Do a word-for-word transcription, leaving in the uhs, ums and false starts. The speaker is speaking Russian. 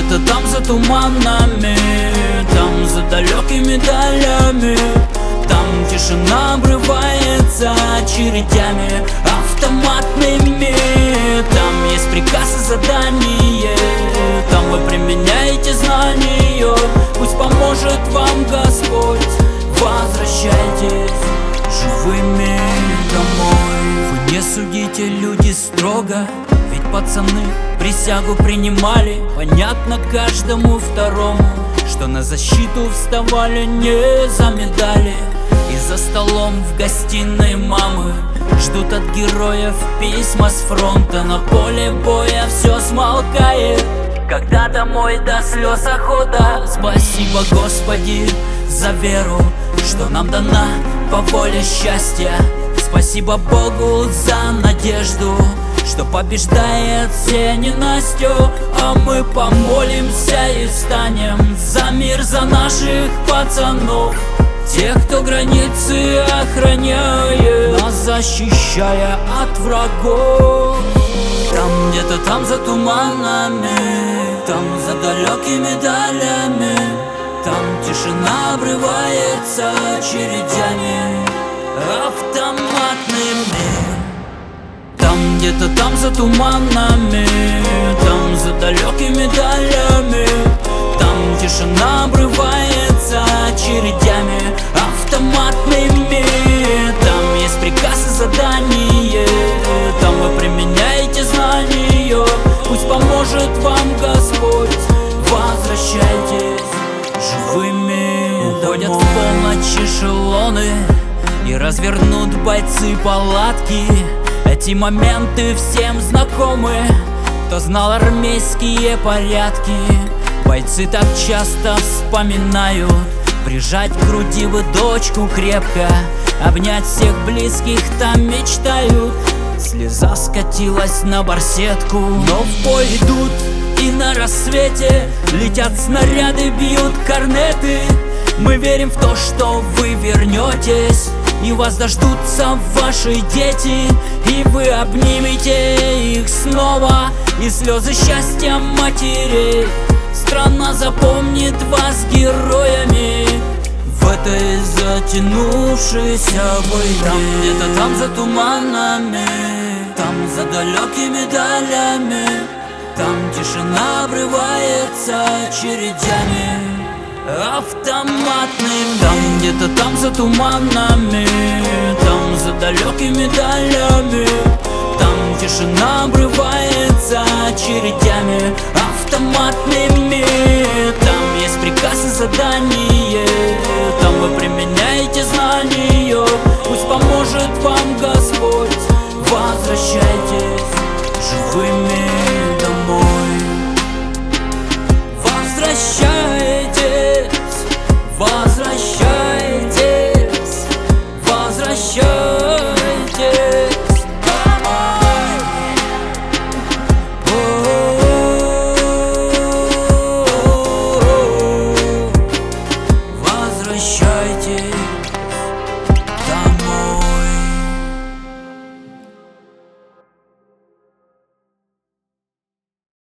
где-то там за туманами, там за далекими долями, там тишина обрывается очередями автоматными. Там есть приказ и задание, там вы применяете знания. Пусть поможет вам Господь, возвращайтесь живыми домой. Вы не судите, люди, строго, ведь пацаны присягу принимали. Понятно каждому второму, что на защиту вставали не за медали. И за столом в гостиной мамы ждут от героев письма с фронта. На поле боя все смолкает, когда домой до слез охота. Спасибо, Господи, за веру, что нам дана по воле счастья. Спасибо Богу за надежду, что побеждает все ненастью. А мы помолимся и встанем за мир, за наших пацанов, тех, кто границы охраняет, нас защищая от врагов. Там где-то там за туманами, там за далекими долями, там тишина обрывается очередями автоматными. Там где-то там за туманами, там за далекими долями, там тишина обрывается очередями автоматными. Там есть приказ и задание, там вы применяете знания. Пусть поможет вам Господь, возвращайтесь живыми. Уходят в полночь эшелоны и развернут бойцы палатки. Эти моменты всем знакомы, кто знал армейские порядки. Бойцы так часто вспоминают прижать к груди бы дочку крепко, обнять всех близких там мечтают. Слеза скатилась на барсетку, но в бой идут и на рассвете летят снаряды, бьют корнеты. Мы верим в то, что вы вернетесь, и вас дождутся ваши дети, и вы обнимете их снова, и слезы счастья матерей. Страна запомнит вас героями в этой затянувшейся войне. Там где-то там за туманами, там за далекими долями, там тишина обрывается очередями автоматными. Там где-то там за туманами, там за далекими долями, там тишина обрывается очередями автоматными. Там есть приказ и задание, там вы применяете знания. Пусть поможет вам Господь, возвращайтесь живыми домой. Возвращайтесь, возвращайтесь, возвращайтесь домой. О-о-о-о-о. Возвращайтесь.